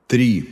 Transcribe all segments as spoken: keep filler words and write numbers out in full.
Три.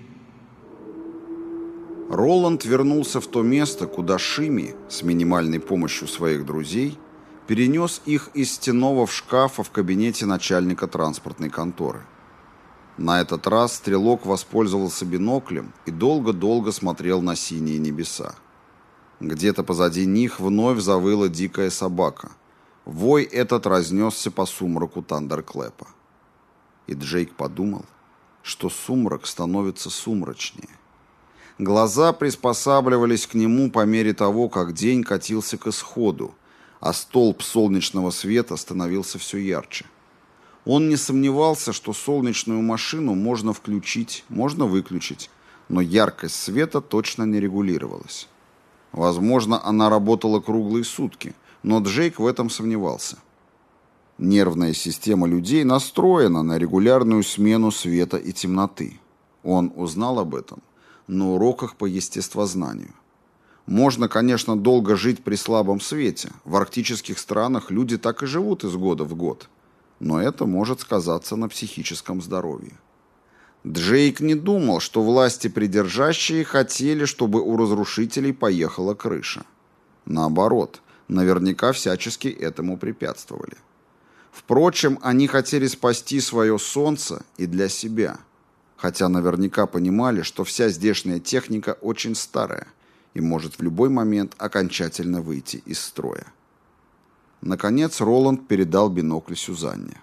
Роланд вернулся в то место, куда Шими, с минимальной помощью своих друзей, перенес их из стенного в шкафа в кабинете начальника транспортной конторы. На этот раз стрелок воспользовался биноклем и долго-долго смотрел на синие небеса. Где-то позади них вновь завыла дикая собака. Вой этот разнесся по сумраку Тандерклэпа. И Джейк подумал, что сумрак становится сумрачнее. Глаза приспосабливались к нему по мере того, как день катился к исходу, а столб солнечного света становился все ярче. Он не сомневался, что солнечную машину можно включить, можно выключить, но яркость света точно не регулировалась. Возможно, она работала круглые сутки, но Джейк в этом сомневался. Нервная система людей настроена на регулярную смену света и темноты. Он узнал об этом на уроках по естествознанию. Можно, конечно, долго жить при слабом свете. В арктических странах люди так и живут из года в год. Но это может сказаться на психическом здоровье. Джейк не думал, что власти придержащие хотели, чтобы у разрушителей поехала крыша. Наоборот, наверняка всячески этому препятствовали. Впрочем, они хотели спасти свое солнце и для себя, хотя наверняка понимали, что вся здешняя техника очень старая и может в любой момент окончательно выйти из строя. Наконец Роланд передал бинокль Сюзанне.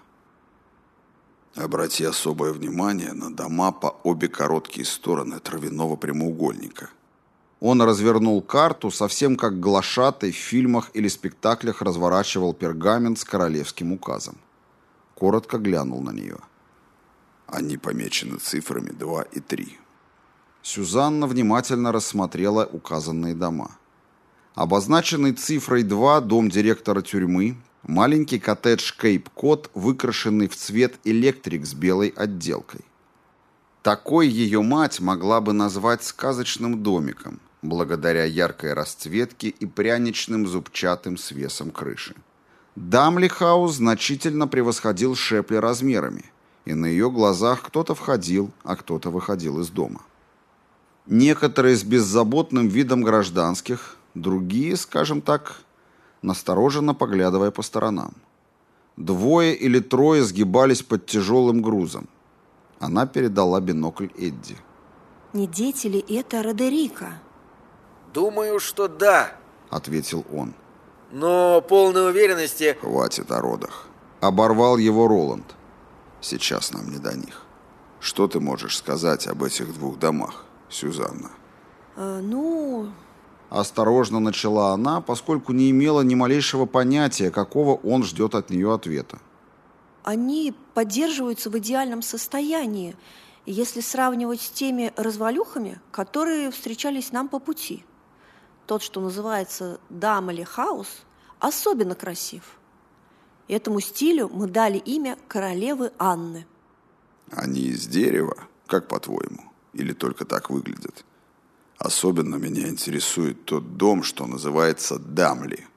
«Обрати особое внимание на дома по обе короткие стороны травяного прямоугольника». Он развернул карту, совсем как глашатай в фильмах или спектаклях разворачивал пергамент с королевским указом. Коротко глянул на нее. Они помечены цифрами два и три. Сюзанна внимательно рассмотрела указанные дома. Обозначенный цифрой два дом директора тюрьмы, маленький коттедж Кейп-Кот, выкрашенный в цвет электрик с белой отделкой. Такой ее мать могла бы назвать сказочным домиком, благодаря яркой расцветке и пряничным зубчатым свесам крыши. Дамли-хаус значительно превосходил Шепли размерами, и на ее глазах кто-то входил, а кто-то выходил из дома. Некоторые с беззаботным видом гражданских, другие, скажем так, настороженно поглядывая по сторонам. Двое или трое сгибались под тяжелым грузом. Она передала бинокль Эдди. «Не дети ли это Родерика?» «Думаю, что да», — ответил он. «Но полной уверенности...» «Хватит о родах», — оборвал его Роланд. «Сейчас нам не до них. Что ты можешь сказать об этих двух домах, Сюзанна?» э, «Ну...» Осторожно начала она, поскольку не имела ни малейшего понятия, какого он ждет от нее ответа. Они поддерживаются в идеальном состоянии, если сравнивать с теми развалюхами, которые встречались нам по пути. Тот, что называется Дамли-хаус, особенно красив. Этому стилю мы дали имя королевы Анны. Они из дерева, как по-твоему, или только так выглядят? Особенно меня интересует тот дом, что называется Дамли.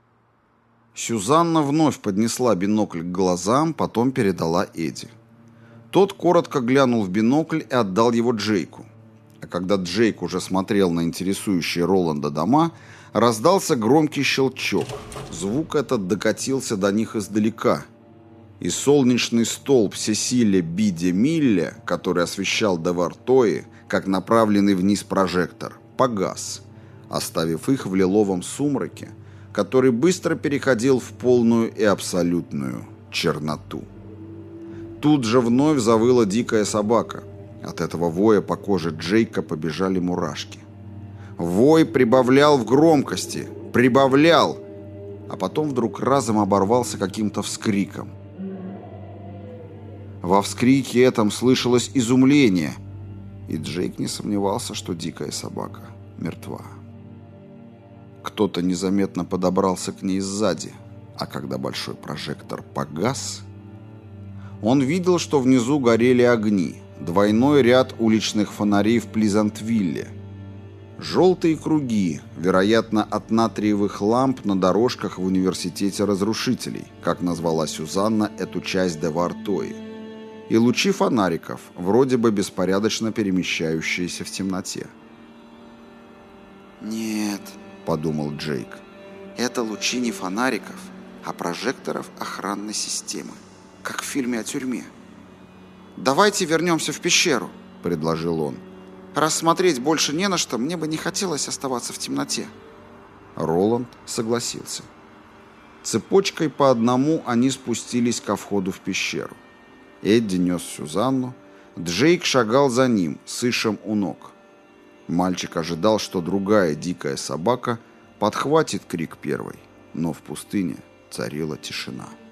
Сюзанна вновь поднесла бинокль к глазам, потом передала Эдди. Тот коротко глянул в бинокль и отдал его Джейку. А когда Джейк уже смотрел на интересующие Роланда дома, раздался громкий щелчок. Звук этот докатился до них издалека. И солнечный столб Сесилия Биде Милле, который освещал Девартои, как направленный вниз прожектор, погас, оставив их в лиловом сумраке, который быстро переходил в полную и абсолютную черноту. Тут же вновь завыла дикая собака. От этого воя по коже Джейка побежали мурашки. Вой прибавлял в громкости, прибавлял, а потом вдруг разом оборвался каким-то вскриком. Во вскрике этом слышалось изумление, и Джейк не сомневался, что дикая собака мертва. Кто-то незаметно подобрался к ней сзади, а когда большой прожектор погас, он видел, что внизу горели огни, двойной ряд уличных фонарей в Плизантвилле, желтые круги, вероятно, от натриевых ламп на дорожках в университете разрушителей, как назвала Сюзанна эту часть Девартои. и лучи фонариков, вроде бы беспорядочно перемещающиеся в темноте. «Нет», — подумал Джейк, — «это лучи не фонариков, а прожекторов охранной системы, как в фильме о тюрьме». «Давайте вернемся в пещеру», — предложил он. «Раз смотреть больше не на что, мне бы не хотелось оставаться в темноте». Роланд согласился. Цепочкой по одному они спустились ко входу в пещеру. Эдди нес Сюзанну, Джейк шагал за ним, с Ишем у ног. Мальчик ожидал, что другая дикая собака подхватит крик первой, но в пустыне царила тишина.